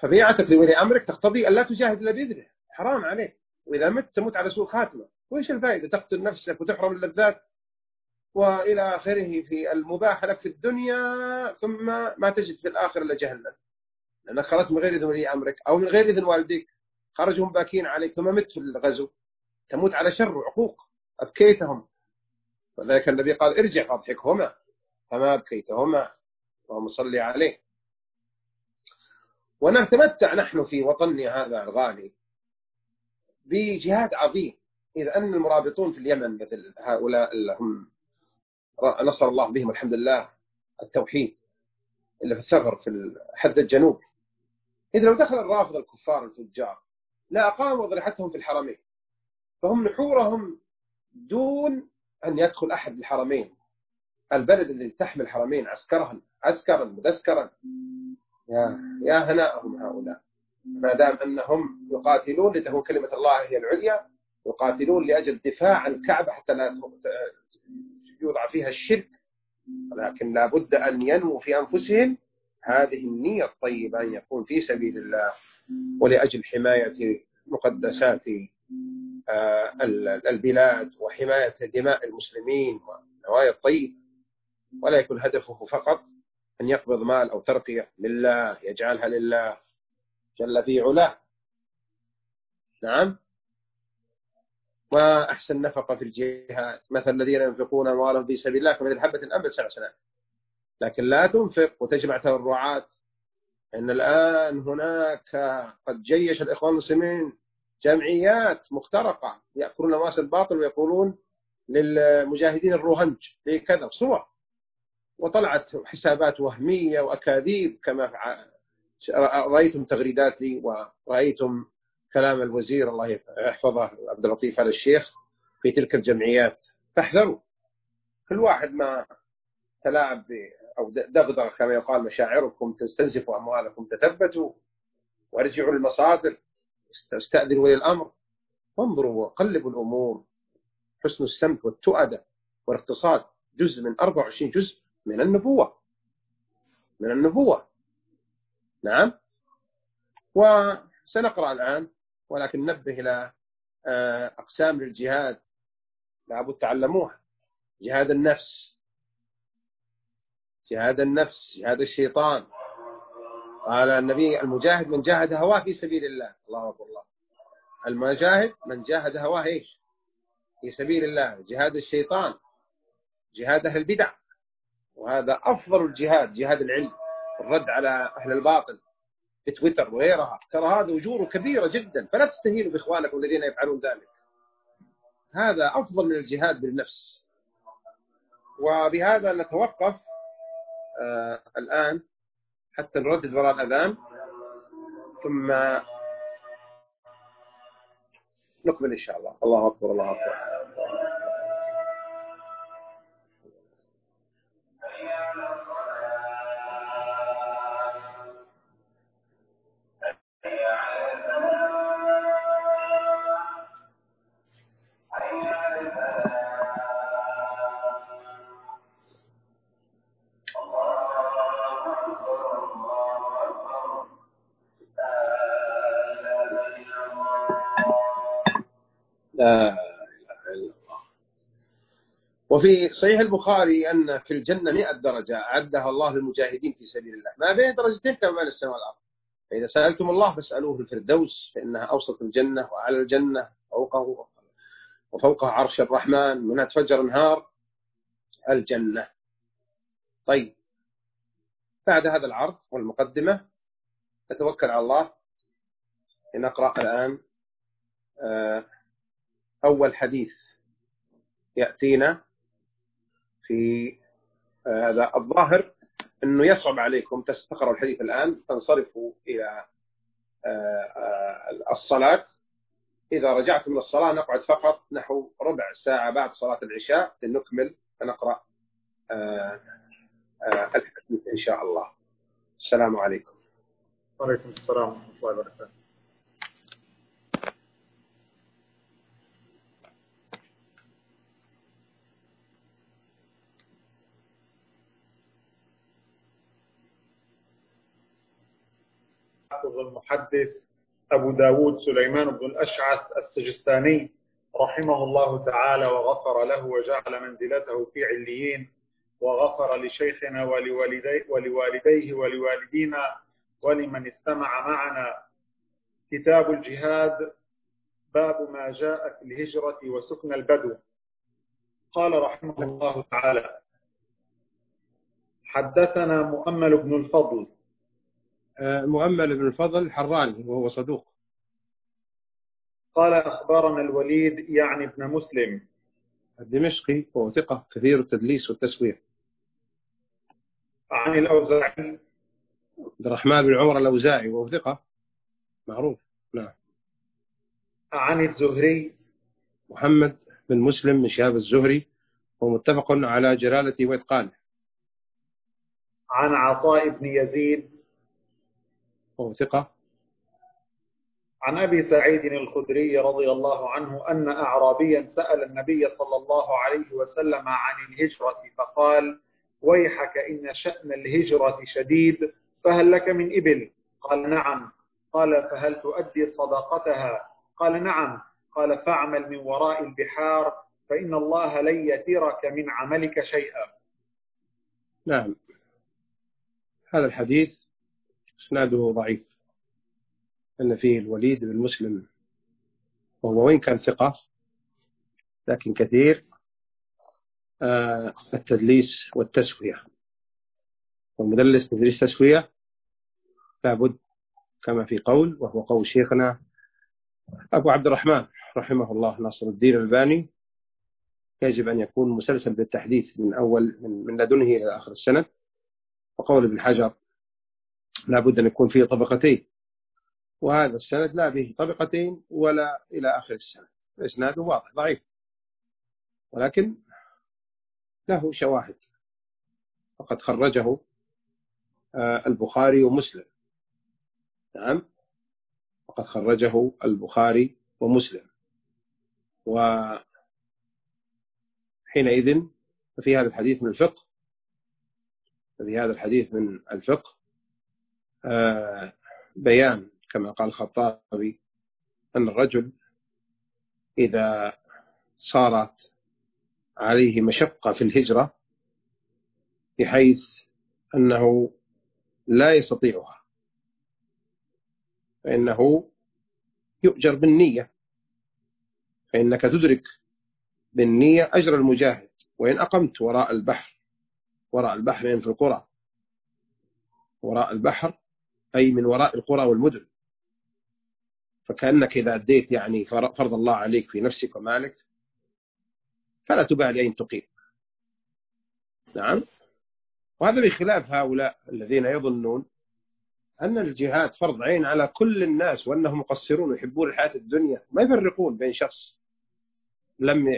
فبيعتك لولي أمرك تقتضي أن لا تجاهد إلا بإذنه، حرام عليك، وإذا مت تموت على سوء خاتمة، وإيش الفائدة تقتل نفسك وتحرم اللذات وإلى آخره في المباح لك في الدنيا، ثم ما تجد في الآخرة إلا جهنم، لأنك خرجت من غير إذن ولي أمرك أو من غير إذن والديك، خرجهم باكين عليك ثم مت في الغزو، تموت على شر وعقوق أبكيتهم. وذلك النبي قال ارجع فاضحكهما فما أبكيتهما، اللهم صل عليه. ونتمتع نحن في وطننا هذا الغالي بجهاد عظيم، إذ أن المرابطون في اليمن مثل هؤلاء اللي هم نصر الله بهم الحمد لله التوحيد اللي في الثغر في الحد الجنوبي، إذا لو دخل الرافضة الكفار الفجار لا أقاموا أضرحتهم في الحرمين، فهم نحورهم دون أن يدخل أحد الحرمين، البلد اللي تحمل الحرمين عسكرا مدسكرا. يا هناءهم هؤلاء، ما دام أنهم يقاتلون لتكون كلمة الله هي العليا، يقاتلون لأجل الدفاع عن الكعبة حتى لا يوضع فيها الشرك، ولكن لا بد أن ينمو في أنفسهم هذه النية الطيبة أن يكون في سبيل الله ولأجل حماية مقدسات البلاد وحماية دماء المسلمين والنوايا الطيبة، ولا يكون هدفه فقط أن يقبض مال أو ترقية لله يجعلها لله جل في علاه. نعم. وأحسن نفقة في الجهاد مثل الذين ينفقون أموالهم في سبيل الله كمثل حبة أنبت 7 سنوات، لكن لا تنفق وتجمع تبرعات. إن الآن هناك قد جيش الإخوان المسلمين جمعيات مخترقة يأكلون أموال الباطل ويقولون للمجاهدين الروهنج لكذا صور، وطلعت حسابات وهمية وأكاذيب كما رأيتم تغريدات لي ورأيتم كلام الوزير الله يحفظه عبد اللطيف آل الشيخ في تلك الجمعيات. فاحذروا، كل واحد ما تلاعب أو دغدغ كما يقال مشاعركم تستنزفوا أموالكم، تثبتوا وارجعوا للمصادر، استأذنوا ولي الأمر، وانظروا وقلبوا الأمور. حسن السمت والتؤدة والاقتصاد جزء من 24 جزء من النبوة، من النبوة. نعم. وسنقرأ الآن، ولكن نبه إلى أقسام للجهاد لابد تعلموها. جهاد النفس، جهاد النفس، جهاد الشيطان. قال النبي المجاهد من جاهد هواه في سبيل الله. الله أكبر الله. المجاهد من جاهد هواه إيش؟ في سبيل الله. جهاد الشيطان جهاد أهل البدع، وهذا أفضل الجهاد، جهاد العلم والرد على أهل الباطل في تويتر وغيرها. ترى هذا أجوره كبيرة جدا، فلا تستهينوا بإخوانكم الذين يفعلون ذلك. هذا أفضل من الجهاد بالنفس. وبهذا نتوقف الآن حتى نردد وراء الأذان، ثم نكمل إن شاء الله. الله أكبر الله أكبر. لا إله إلا الله. وفي صحيح البخاري أن في الجنة 100 درجة أعدها الله للمجاهدين في سبيل الله، ما بين درجتين كما بين السماء والأرض. فإذا سألتم الله فاسألوه في الفردوس، فإنها أوسط الجنة وأعلى الجنة، وفوقها عرش الرحمن، منها تفجر أنهار الجنة. طيب، بعد هذا العرض والمقدمة نتوكل على الله لنقرأ الآن أول حديث يأتينا في هذا. الظاهر أنه يصعب عليكم تقرأوا الحديث الآن، تنصرفوا إلى الصلاة. إذا رجعتم من الصلاة نقعد فقط نحو ربع ساعة بعد صلاة العشاء لنكمل فنقرأ الحديث إن شاء الله. السلام عليكم. وعليكم السلام ورحمة الله وبركاته. الحافظ المحدث أبو داود سليمان بن الأشعث السجستاني رحمه الله تعالى وغفر له وجعل منزلته في عليين، وغفر لشيخنا ولوالديه ولوالدينا ولمن استمع معنا. كتاب الجهاد، باب ما جاء في الهجرة وسكن البدو. قال رحمه الله تعالى: حدثنا مؤمل بن الفضل. مؤمل بن الفضل حراني وهو صدوق. قال أخبرنا الوليد يعني ابن مسلم الدمشقي وهو ثقة كثير التدليس والتسوية. عن الأوزاعي عبد الرحمن بن عمر الأوزاعي وهو ثقة معروف. نعم. عن الزهري محمد بن مسلم بن شهاب الزهري ومتفق على جلالة وإتقانه. عن عطاء بن يزيد وهو ثقة. عن أبي سعيد الخدري رضي الله عنه أن أعرابيا سأل النبي صلى الله عليه وسلم عن الهجرة فقال: ويحك إن شأن الهجرة شديد، فهل لك من إبل؟ قال: نعم. قال: فهل تؤدي صداقتها؟ قال: نعم. قال: فاعمل من وراء البحار فإن الله لن يترك من عملك شيئا. نعم. هذا الحديث إسناده ضعيف، أن فيه الوليد بن مسلم وهو وين كان ثقة لكن كثير التدليس والتسوية، والمدلس تدليس تسوية لابد كما في قول، وهو قول شيخنا أبو عبد الرحمن رحمه الله ناصر الدين الألباني: يجب أن يكون مسلسل بالتحديث من لدنه إلى آخر السنة. وقول ابن حجر لابد أن يكون فيه طبقتين، وهذا السند لا به طبقتين ولا إلى آخر السنة، إسناده واضح ضعيف، ولكن له شواهد، وقد خرجه البخاري ومسلم. نعم، وقد خرجه البخاري ومسلم. وحينئذ ففي هذا الحديث من الفقه، بيان كما قال الخطابي أن الرجل إذا صارت عليه مشقة في الهجرة بحيث أنه لا يستطيعها فإنه يؤجر بالنية، فإنك تدرك بالنية أجر المجاهد. وإن أقمت وراء البحر يعني في القرى، وراء البحر أي من وراء القرى والمدن، فكأنك إذا أديت يعني فرض الله عليك في نفسك ومالك فلا تبالي أين تقيم. نعم. وهذا بخلاف هؤلاء الذين يظنون أن الجهاد فرض عين على كل الناس وأنهم مقصرون ويحبون الحياة الدنيا، ما يفرقون بين شخص لم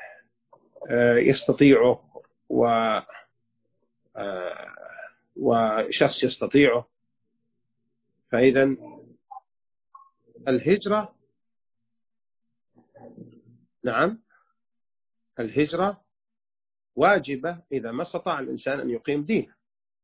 يستطيعه وشخص يستطيعه. فإذا الهجرة، نعم، الهجرة واجبة إذا ما استطاع الإنسان أن يقيم دينه.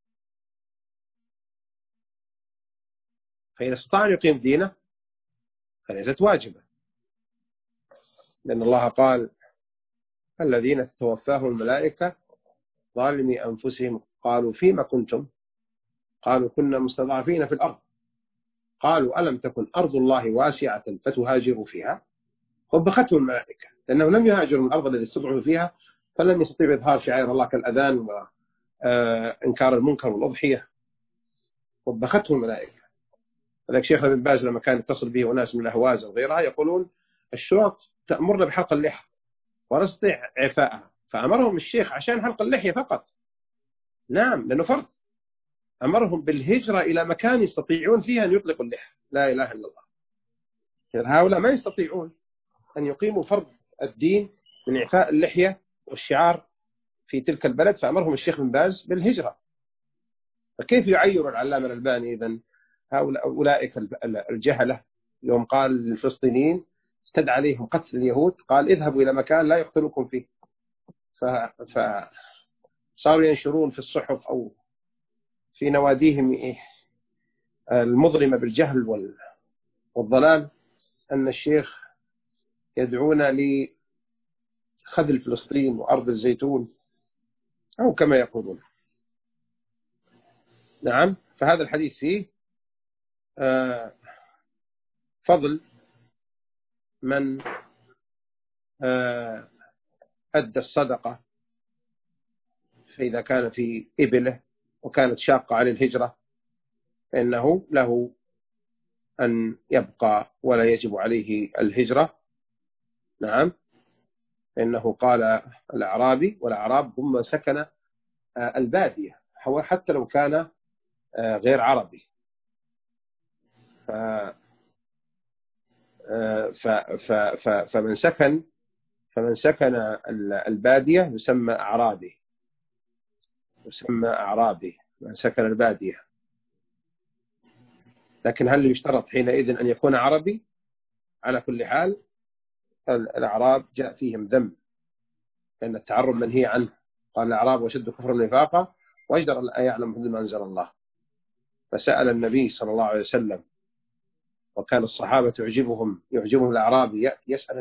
فإذا استطاع أن يقيم دينه فليست واجبة، لأن الله قال: الذين توفاهم الملائكة ظالمي أنفسهم قالوا فيما كنتم؟ قالوا كنا مستضعفين في الأرض. قالوا ألم تكن أرض الله واسعة فتهاجروا فيها؟ وبختهم الملائكة، لأنهم لم يهاجروا من الأرض التي استضعفوا فيها، فلم يستطيعوا إظهار شعائر الله كالأذان وإنكار المنكر والأضحية. وبختهم الملائكة. لذلك شيخنا بن باز لما كان يتصل به أناس من الأهواز وغيرها يقولون: الشرط تأمرنا بحلق اللحى ونستطيع إعفاءها، فأمرهم الشيخ عشان حلق اللحية فقط. نعم، لأنه فرض. أمرهم بالهجرة إلى مكان يستطيعون فيها أن يطلقوا اللحى، لا إله إلا الله. هؤلاء ما يستطيعون أن يقيموا فرض الدين من إعفاء اللحية والشعار في تلك البلد، فأمرهم الشيخ بن باز بالهجرة. فكيف يعير العلامة الألباني إذن أولئك الجهلة يوم قال للفلسطينيين استدعى عليهم قتل اليهود، قال: اذهبوا إلى مكان لا يقتلكم فيه. فصاروا ينشرون في الصحف أو في نواديهم المظلمة بالجهل والضلال أن الشيخ يدعونا لخذل فلسطين وأرض الزيتون أو كما يقولون. نعم، فهذا الحديث فيه فضل من أدى الصدقة، فإذا كان في إبله وكانت شاقة على الهجرة فإنه له أن يبقى ولا يجب عليه الهجرة. نعم، إنه قال الأعرابي، والأعراب هم سكن البادية حتى لو كان غير عربي. فمن سكن البادية يسمى أعرابي، من سكن البادية. لكن هل يشترط حينئذ أن يكون عربي؟ على كل حال الأعراب جاء فيهم ذم، لأن التعرب منهي عنه. قال الأعراب وشد كفر نفاقا وأجدر أن لا يعلم حدود ما أنزل الله. فسأل النبي صلى الله عليه وسلم، وكان الصحابة يعجبهم الأعرابي يسأل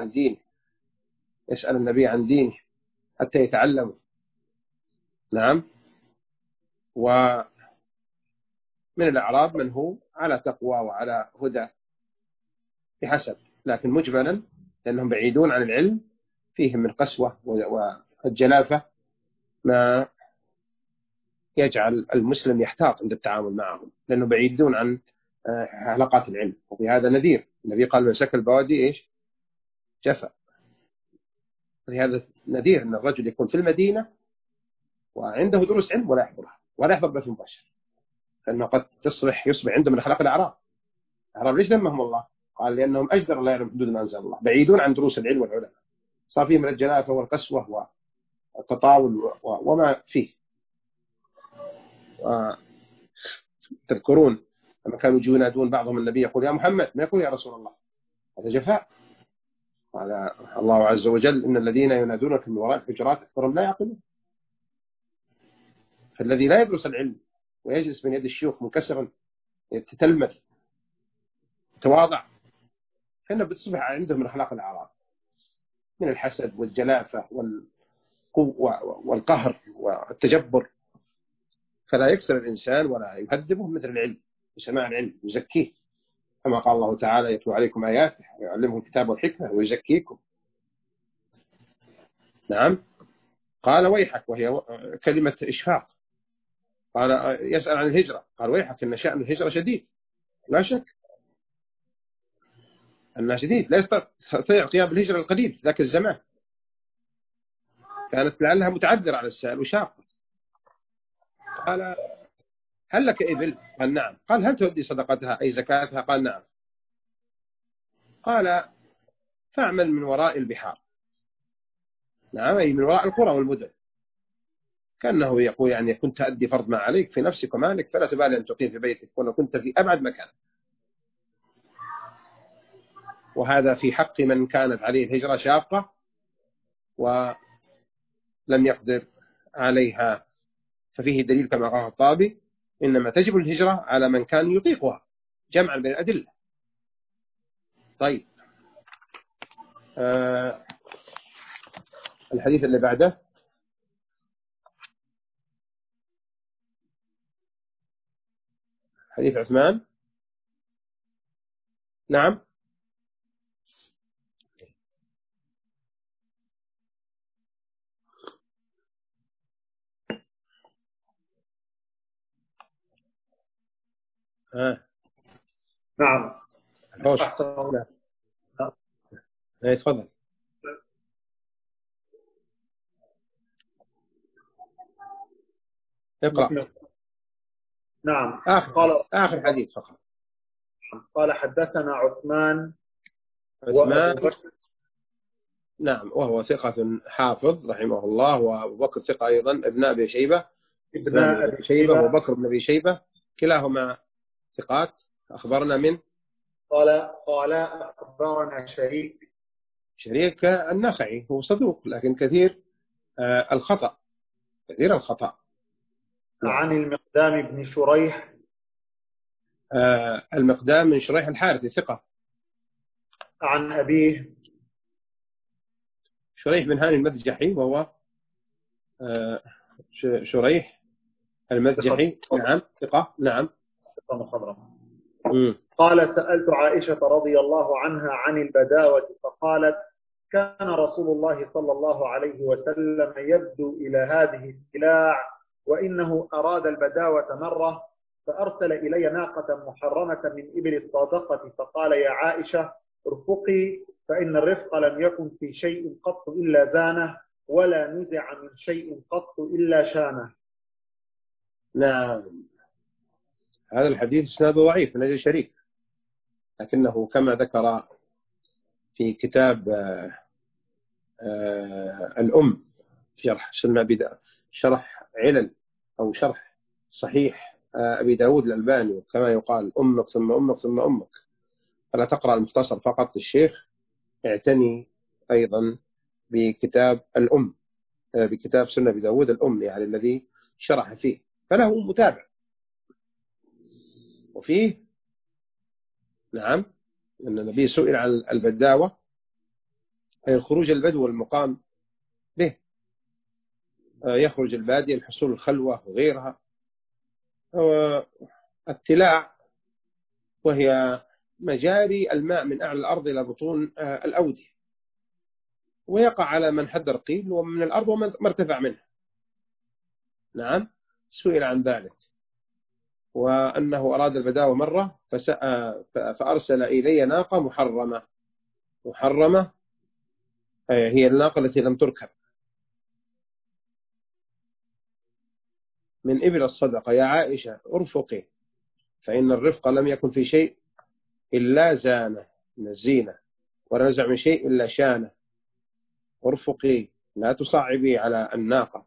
النبي عن دينه حتى يتعلموا. نعم، ومن الأعراب من هو على تقوى وعلى هدى بحسب، لكن مجملا لأنهم بعيدون عن العلم فيهم من قسوة والجلافة ما يجعل المسلم يحتاط عند التعامل معهم، لأنه بعيدون عن حلقات العلم. وفي هذا نذير، النبي قال من سكن البوادي إيش؟ جفا. في هذا نذير أن الرجل يكون في المدينة وعنده دروس علم ولا يحضرها ولا يحضر بث مباشر، لأنه قد يصبح عنده من أخلاق الأعراب. الأعراب ليش ذمهم الله؟ قال لأنهم أجدر الله يعلم حدود ما أنزل الله، بعيدون عن دروس العلم والعلماء، صار فيه من الجلافة والقسوة والتطاول وما فيه. تذكرون لما كانوا يجون ينادون بعضهم النبي يقول يا محمد، ما يقول يا رسول الله، هذا جفاء. قال الله عز وجل إن الذين ينادونك من وراء الحجرات أكثرهم لا يعقلون. فالذي لا يدرس العلم ويجلس من يد الشيوخ منكسرا يتتلمذ تواضع، فإنه بتصبح عنده من أخلاق الأعراب من الحسد والجلافة والقوة والقهر والتجبر. فلا يكسر الإنسان ولا يهذبه مثل العلم، بسماع العلم يزكيه، كما قال الله تعالى يتلو عليكم آياته ويعلمكم الكتاب والحكمة ويزكيكم. نعم، قال ويحك، وهي كلمة إشفاق. قال يسأل عن الهجرة، قال ويحك إن شأن الهجرة شديد، لا شك أنها شديد، لا يستطيع قيام بالهجرة القديم في ذاك الزمان، كانت لعلها متعذرة على السائل وشاقة. قال هل لك إبل؟ قال نعم. قال هل تؤدي صدقتها أي زكاتها؟ قال نعم. قال فاعمل من وراء البحار. نعم، أي من وراء القرى والمدن. كأنه يقول يعني كنت تأدي فرض ما عليك في نفسك ومالك فلا تبالي أن تقيم في بيتك ولو كنت في أبعد مكان. وهذا في حق من كانت عليه الهجرة شاقة ولم يقدر عليها، ففيه دليل كما قال الطابي إنما تجب الهجرة على من كان يطيقها جمعا بين الأدلة. طيب، الحديث اللي بعده حديث عثمان. نعم، نعم. تفضل. اقرأ. نعم. آخر حديث فقط. قال حدثنا عثمان. نعم، وهو ثقة حافظ رحمه الله، وأبو بكر ثقة أيضا، ابن أبي شيبة وبكر بن أبي شيبة كلاهما ثقات. أخبرنا من قال أخبرنا شريك النخعي، هو صدوق لكن كثير الخطأ. عن المقدام بن شريح المقدام بن شريح الحارثي ثقة. عن أبيه شريح بن هاني المذجحي، وهو شريح المذجحي. نعم ثقة. نعم. قال: سألت عائشة رضي الله عنها عن البداوة فقالت: كان رسول الله صلى الله عليه وسلم يبدو إلى هذه السلاع، وإنه أراد البداوة مرة فأرسل إلي ناقة محرمة من إبل الصادقة فقال: يا عائشة ارفقي، فإن الرفق لم يكن في شيء قط إلا زانه، ولا نزع من شيء قط إلا شانه. نعم. هذا الحديث اسناده ضعيف من أجل شريك، لكنه كما ذكر في كتاب الأم شرح سنة شرح علل أو شرح صحيح أبي داود الألباني، كما يقال أمك ثم أمك ثم أمك، فلا تقرأ المختصر فقط للشيخ، اعتني أيضا بكتاب الأم، بكتاب سنة أبي داود الأم، يعني الذي شرح فيه، فله متابع. وفيه نعم أن النبي سئل عن البداوة، أي الخروج البدو والمقام به، يخرج البادية لحصول الخلوة وغيرها. التلاع وهي مجاري الماء من أعلى الأرض إلى بطون الأودية، ويقع على من حد رقيل ومن الأرض ومن ارتفع منها. نعم. سئل عن ذلك، وأنه أراد البداوة مرة فأرسل إلي ناقة محرمة هي الناقة التي لم تركب من إبل الصدقة. يا عائشة ارفقي، فإن الرفق لم يكن في شيء إلا زانه من الزينة، ولا نزع من شيء إلا شانه. ارفقي، لا تصعبي على الناقة.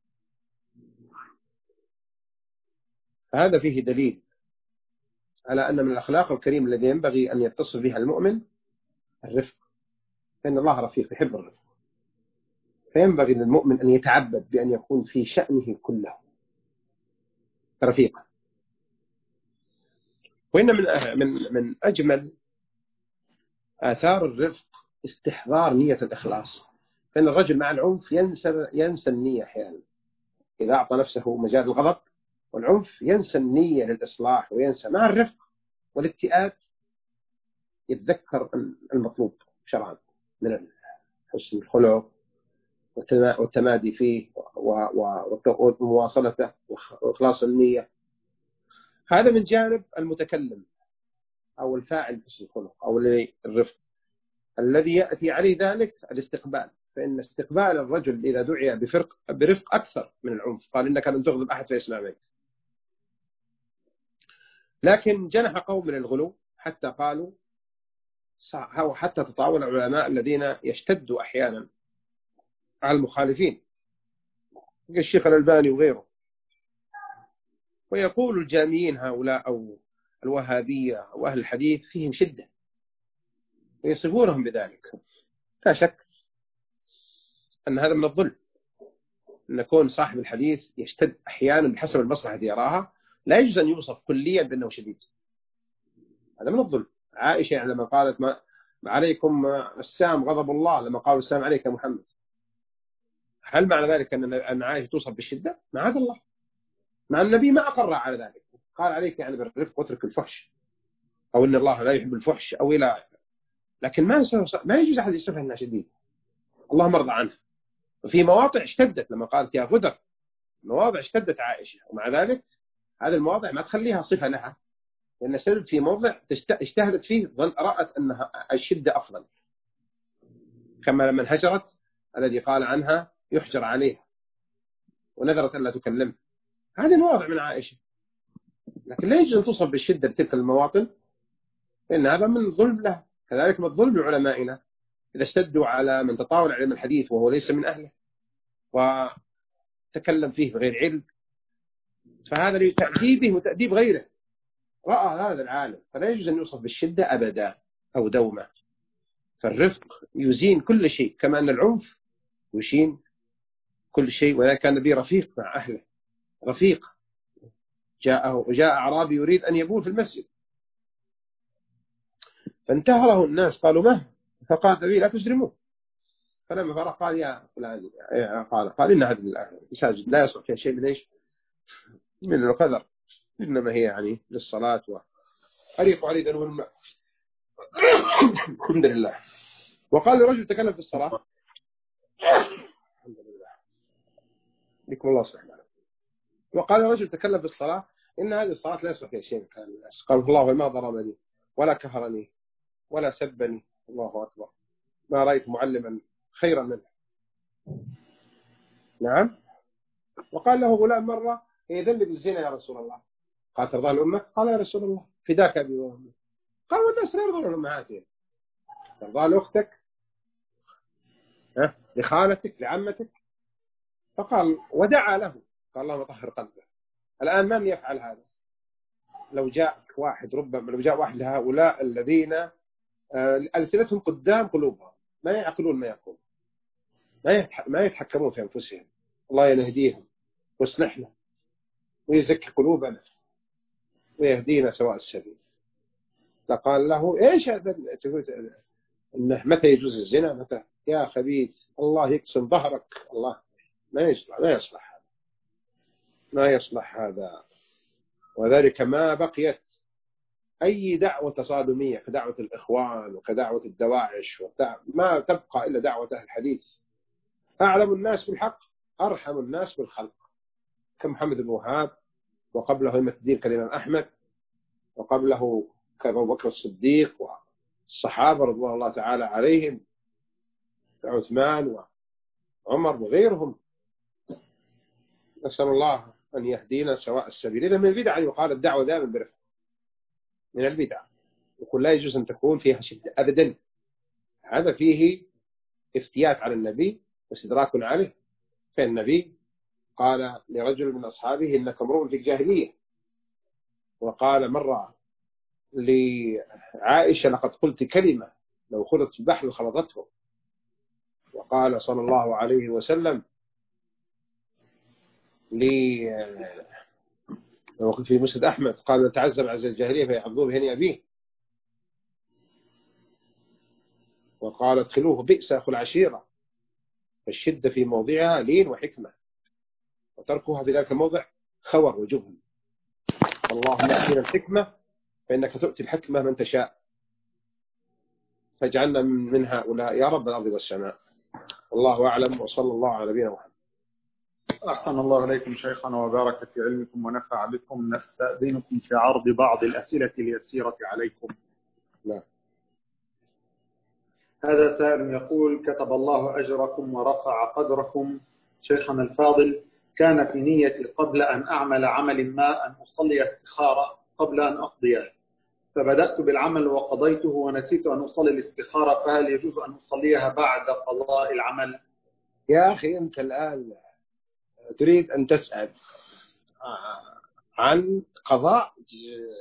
فهذا فيه دليل على أن من الأخلاق الكريمة الذي ينبغي أن يتصل بها المؤمن الرفق، فإن الله رفيق يحب الرفق، فينبغي للمؤمن أن يتعبد بأن يكون في شأنه كله رفيقا. وإن من أجمل آثار الرفق استحضار نية الإخلاص، فإن الرجل مع العنف ينسى النية أحيانا، إذا أعطى نفسه مجال الغضب والعنف ينسى النية للإصلاح، وينسى مع الرفق والاكتئاب يتذكر المطلوب شرعا من حسن الخلق والتمادي فيه ومواصلته وإخلاص النية. هذا من جانب المتكلم أو الفاعل بحسن الخلق أو الرفق. الذي يأتي عليه ذلك الاستقبال، فإن استقبال الرجل إذا دعي برفق أكثر من العنف. قال: إنك لن تغضب أحد فيسمع منك. لكن جنح قوم من الغلو حتى قالوا، أو حتى تطاول العلماء الذين يشتدوا أحيانا على المخالفين كالشيخ الألباني وغيره، ويقول الجاميين هؤلاء أو الوهابية أو أهل الحديث فيهم شدة، ويصفونهم بذلك. لا شك أن هذا من الظلم، أن يكون صاحب الحديث يشتد أحيانا بحسب المصلحة التي يراها، لا يجوز أن يوصف كليا بأنه شديد، هذا من الظلم. عائشة لما قالت: ما عليكم السام غضب الله، لما قالوا السام عليك يا محمد، هل معنى ذلك أن عائشة توصف بالشدة؟ معاذ الله، مع النبي ما أقر على ذلك، قال عليك يعني بالرفق واترك الفحش، أو أن الله لا يحب الفحش أو إلى، لكن ما يجوز أحد يصفها أنها شديد، اللهم ارضى عنها. وفي مواضع اشتدت لما قالت يا غدر، مواضع اشتدت عائشة، ومع ذلك هذه المواضع ما تخليها صفة لها، لأن اشتدت في موضع اجتهدت فيه رأت أنها الشدة أفضل، كما لما هجرت الذي قال عنها يحجر عليها ونذرت أن لا تكلمه. هذه مواضع من عائشة، لكن لا يجوز أن توصف بالشدة بتلك المواطن، لأن هذا من ظلم له. كذلك من الظلم لعلمائنا إذا اشتدوا على من تطاول علم الحديث وهو ليس من أهله وتكلم فيه بغير علم، فهذا لتأديبه وتأديب غيره، رأى هذا العالم، فلا يجوز أن يوصف بالشدة أبدا أو دوما. فالرفق يزين كل شيء، كما أن العنف يشين كل شيء. وذلك كان النبي رفيق مع أهله، رفيق جاء أعرابي يريد أن يبول في المسجد، فانتهره الناس قالوا ما، فقال النبي لا تجرموه. فلما فرغ قال يا فلان، قال إن هذه المساجد لا يصلح فيها شيء من إيش؟ من القدر، إنما هي يعني للصلاة وأريق عليه ذنوب الماء. الحمد لله. وقال لرجل تكلم في الصلاة، الحمد لله بكم الله صحيح. وقال رجل تكلم في الصلاة إن هذه الصلاة لا يصلح فيها شيء من كلام الناس. قال الله ما ضربني ولا كهرني ولا سبني، الله أكبر، ما رأيت معلما خيرا منه. نعم. وقال له غلام مرة يذل بالزنا يا رسول الله. قال ترضى الأمة؟ قال يا رسول الله فداك أبي وأمي. قال والناس لا يرضون الأمهاتهم، ترضى لأختك، لخالتك، لعمتك. فقال ودعا له، قال اللهم طهر قلبه. الآن من يفعل هذا؟ لو جاء واحد، ربما لو جاء واحد لهؤلاء الذين ألسنتهم قدام قلوبهم، ما يعقلون ما يقول، ما يتحكمون في أنفسهم، الله يهديهم ويصلحنا ويزكي قلوبنا ويهدينا سواء السبيل. فقال له ايش هذا انه متى يجوز الزنا؟ متى يا خبيث، الله يقسم ظهرك، الله ما يصلح هذا. وذلك ما بقيت أي دعوة تصادمية كدعوة الإخوان وكدعوة الدواعش، ما تبقى إلا دعوة أهل الحديث. أعلم الناس بالحق أرحم الناس بالخلق، كمحمد بن وهاب، وقبله أئمة الدين كالإمام أحمد، وقبله كأبو بكر الصديق والصحابة رضوان الله تعالى عليهم، عثمان وعمر وغيرهم. نسأل الله أن يهدينا سواء السبيل. إذا من البدع أن يقال الدعوة دائما برفق، من البدع يقول لا يجوز أن تكون فيها شدة أبدا. هذا فيه افتيات على النبي واستدراك عليه. فالنبي قال لرجل من أصحابه إنك امرؤ فيك جاهلية، وقال مرة لعائشة لقد قلت كلمة لو خلط في البحر خلطته. وقال صلى الله عليه وسلم لو قلت في مسند أحمد قال تعزم عز الجاهلية فيعبدوه بهني أبيه. وقال ادخلوه بئس أخو العشيرة، فالشدة في موضعها لين وحكمة، وتركها في ذلك الموضع خور وجبن. اللهم أعطينا الحكمة فإنك تؤتي الحكمة من تشاء، فاجعلنا من هؤلاء يا رب الأرض والسماء. الله أعلم، وصلى الله على نبينا محمد. أحسن الله إليكم شيخنا وبارك في علمكم ونفع بكم. نستأذنكم في عرض بعض الأسئلة اليسيرة عليكم. لا. هذا سائل يقول: كتب الله أجركم ورفع قدركم شيخنا الفاضل، كان في نيتي قبل أن أعمل عمل ما أن أصلي استخارة قبل أن أقضيها، فبدأت بالعمل وقضيته ونسيت أن أصلي الاستخارة، فهل يجوز أن أصليها بعد قضاء العمل؟ يا أخي أنت الآن تريد أن تسأل عن قضاء